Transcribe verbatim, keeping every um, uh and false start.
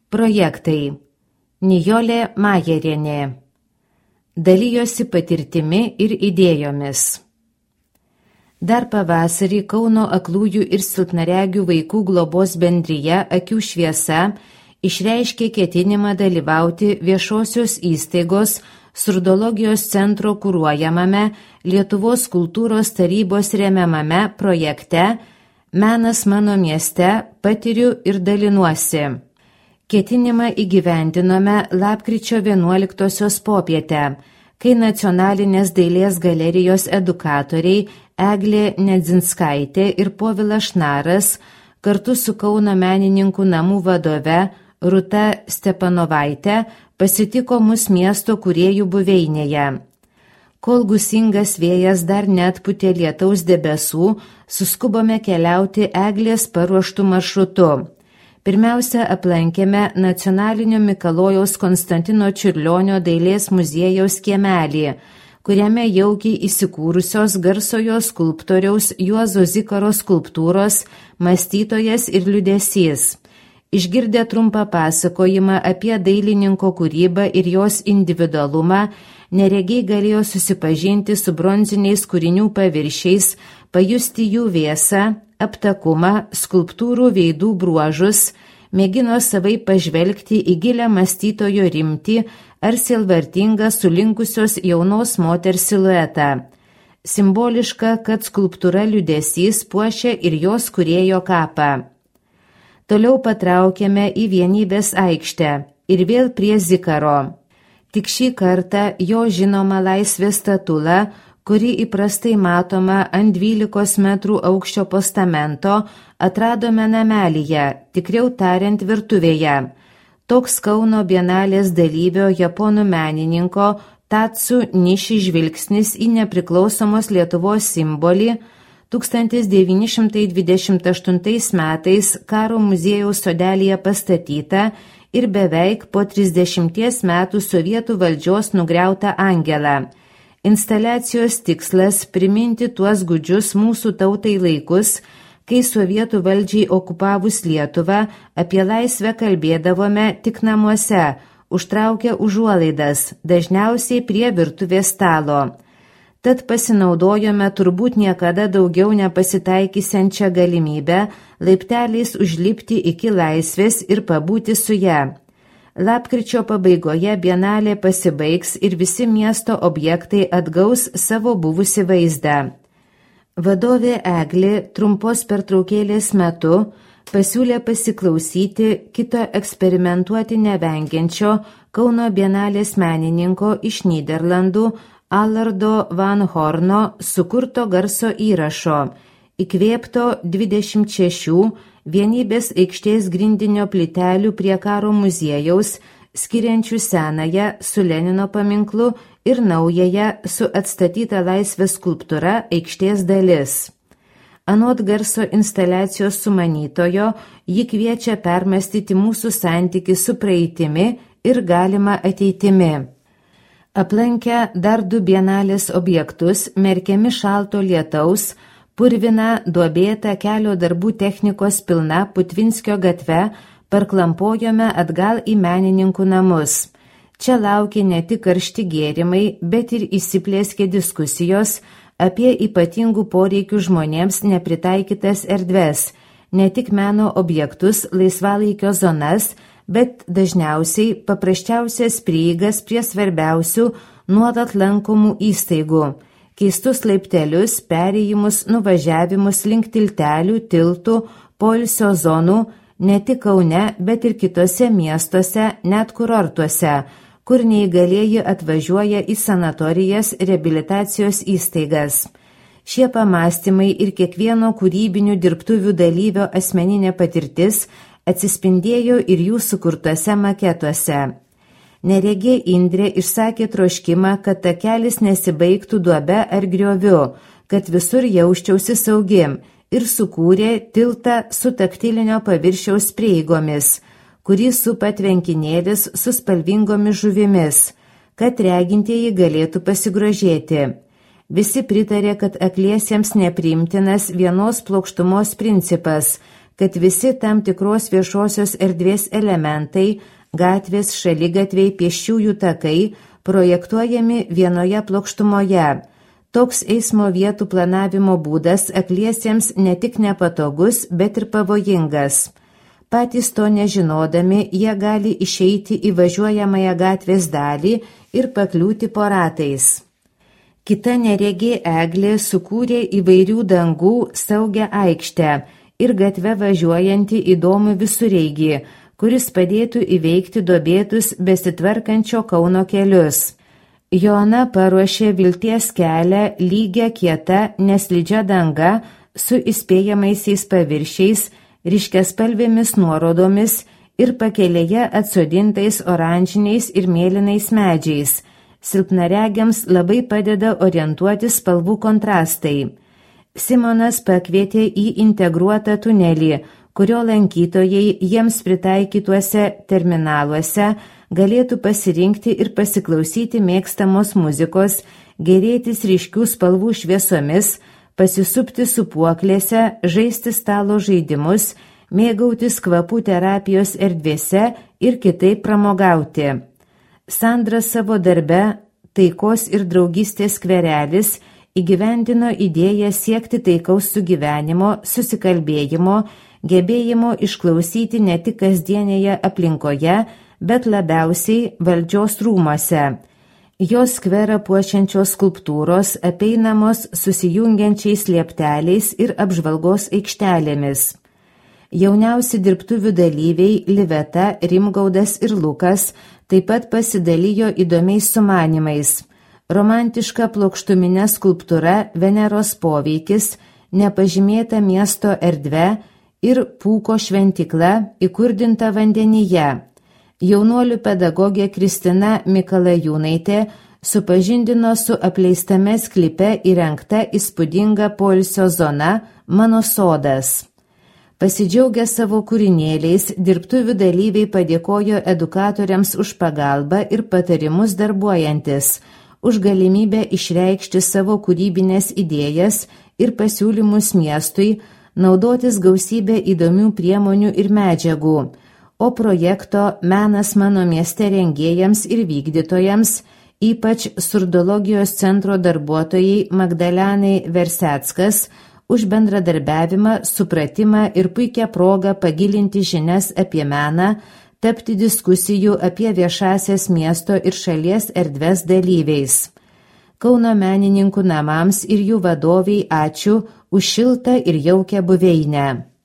Projektai. Nijolė Majerienė. Dalijosi patirtimi ir idėjomis. Dar pavasarį Kauno aklųjų ir silpnaregių vaikų globos bendrija Akių šviesa išreiškė ketinimą dalyvauti viešosios įstaigos Surdologijos centro kuruojamame Lietuvos kultūros tarybos remiamame projekte Menas mano mieste – patiriu ir dalinuosi. Ketinimą įgyvendinome lapkričio vienuoliktosios popietę, kai Nacionalinės dailės galerijos edukatoriai Eglė Nedzinskaitė ir Povilas Šnaras kartu su Kauno menininkų namų vadove Rūta Stepanovaitė pasitiko mus miesto kūrėjų buveinėje. Kol gūsingas vėjas dar neatpūtė lietaus debesų, suskubome keliauti Eglės paruoštų maršrutu. Pirmiausia, aplankėme Nacionalinio Mikalojaus Konstantino Čiurlionio dailės muziejaus kiemelį, kuriame jaukiai įsikūrusios garsojo skulptoriaus Juozo Zikaro skulptūros Mąstytojas ir liūdesys. Išgirdę trumpą pasakojimą apie dailininko kūrybą ir jos individualumą, neregiai galėjo susipažinti su bronziniais kūrinių paviršiais, pajusti jų vėsą, aptakumą, skulptūrų veidų bruožus, mėgino savai pažvelgti į gilią mąstytojo rimtį ar sielvartingą sulinkusios jaunos moters siluetą. Simboliška, kad skulptūra liūdesys puošia ir jos kūrėjo kapą. Toliau patraukėme į Vienybės aikštę ir vėl prie Zikaro. Tik šį kartą jo žinoma Laisvės statula, kuri įprastai matoma ant dvylikos metrų aukščio postamento, atradome namelyje, tikriau tariant virtuvėje. Toks Kauno bienalės dalyvio japonų menininko Tatsu Niši žvilgsnis į nepriklausomos Lietuvos simbolį tūkstantis devyni šimtai dvidešimt aštuntais metais Karo muziejaus sodelyje pastatytą ir beveik po trisdešimties metų sovietų valdžios nugriautą angelą. Instaliacijos tikslas priminti tuos gūdžius mūsų tautai laikus, kai sovietų valdžiai okupavus Lietuvą apie laisvę kalbėdavome tik namuose, užtraukę užuolaidas, dažniausiai prie virtuvės stalo. Tad pasinaudojome turbūt niekada daugiau nepasitaikysiančią galimybę laipteliais užlipti iki laisvės ir pabūti su ją. Lapkričio pabaigoje bienalė pasibaigs ir visi miesto objektai atgaus savo buvusį vaizdą. Vadovė Eglė trumpos pertraukėlės metu pasiūlė pasiklausyti kito eksperimentuoti nevengiančio Kauno bienalės menininko iš Nyderlandų Alardo Van Horno sukurto garso įrašo, įkvėpto dvidešimt šešių Vienybės aikštės grindinio plytelių prie Karo muziejaus, skiriančių senąją su Lenino paminklu ir naująją su atstatyta Laisvės skulptūra aikštės dalis. Anot garso instaliacijos sumanytojo, ji kviečia permastyti mūsų santykį su praeitimi ir galima ateitimi. Aplankę dar du bienalės objektus, merkiami šalto lietaus, purvina, duobėta kelio darbų technikos pilna Putvinskio gatve, parklampojome atgal į menininkų namus. Čia laukė ne tik karšti gėrimai, bet ir įsiplėskė diskusijos apie ypatingų poreikių žmonėms nepritaikytas erdves, ne tik meno objektus, laisvalaikio zonas, bet dažniausiai paprasčiausias prieigas prie svarbiausių nuolat lankomų įstaigų. Keistus laiptelius, perėjimus, nuvažiavimus link tiltelių, tiltų, poilsio zonų, ne tik Kaune, bet ir kitose miestuose, net kurortuose, kur neįgalieji atvažiuoja į sanatorijas, reabilitacijos įstaigas. Šie pamastymai ir kiekvieno kūrybinių dirbtuvių dalyvio asmeninė patirtis atsispindėjo ir jų sukurtose maketuose. Neregė Indrė išsakė troškimą, kad takelis nesibaigtų duobe ar grioviu, kad visur jausčiausi saugi, ir sukūrė tiltą su taktilinio paviršiaus prieigomis, kurį supa tvenkinėlis su spalvingomis žuvimis, kad regintieji galėtų pasigrožėti. Visi pritarė, kad akliesiems nepriimtinas vienos plokštumos principas, kad visi tam tikros viešosios erdvės elementai, gatvės, šaligatviai, pėsčiųjų takai projektuojami vienoje plokštumoje. Toks eismo vietų planavimo būdas akliesiems ne tik nepatogus, bet ir pavojingas. Patys to nežinodami, jie gali išeiti į važiuojamąją gatvės dalį ir pakliūti po ratais. Kita neregė eglė sukūrė įvairių dangų saugią aikštę ir gatve važiuojantį įdomų visureigį, kuris padėtų įveikti duobėtus besitvarkančio Kauno kelius. Joana paruošė vilties kelią lygia kieta neslidžia danga su įspėjamaisiais paviršiais, ryškiaspalvėmis nuorodomis ir pakelėje atsodintais oranžiniais ir mėlynais medžiais. Silpnaregiams labai padeda orientuotis spalvų kontrastai. Simonas pakvietė į integruotą tunelį, kurio lankytojai jiems pritaikytuose terminaluose galėtų pasirinkti ir pasiklausyti mėgstamos muzikos, gėrėtis ryškių spalvų šviesomis, pasisupti sūpuoklėse, žaisti stalo žaidimus, mėgautis kvapų terapijos erdvėse ir kitaip pramogauti. Sandra savo darbe Taikos ir draugystės skverelis įgyvendino idėją siekti taikaus sugyvenimo, susikalbėjimo, gebėjimo išklausyti ne tik kasdienėje aplinkoje, bet labiausiai valdžios rūmose. Jos skverą puošiančios skulptūros apeinamos susijungiančiais liepteliais ir apžvalgos aikštelėmis. Jauniausi dirbtuvių dalyviai Liveta, Rimgaudas ir Lukas taip pat pasidalijo įdomiais sumanymais. Romantiška plokštuminė skulptūra Veneros poveikis, nepažymėta miesto erdve ir Pūko šventykla įkurdinta vandenyje. Jaunuolių pedagogė Kristina Mikalajūnaitė supažindino su apleistame sklype įrengta įspūdinga poilsio zona Mano sodas. Pasidžiaugę savo kūrinėliais, dirbtuvių dalyviai padėkojo edukatoriams už pagalbą ir patarimus darbuojantis, už galimybę išreikšti savo kūrybinės idėjas ir pasiūlymus miestui, naudotis gausybę įdomių priemonių ir medžiagų, o projekto Menas mano mieste rengėjams ir vykdytojams, ypač Surdologijos centro darbuotojai Magdalenai Verseckas, už bendradarbiavimą, supratimą ir puikią progą pagilinti žinias apie meną, tapti diskusijų apie viešasias miesto ir šalies erdves dalyviais. Kauno menininkų namams ir jų vadoviai ačiū už šiltą ir jaukią buveinę.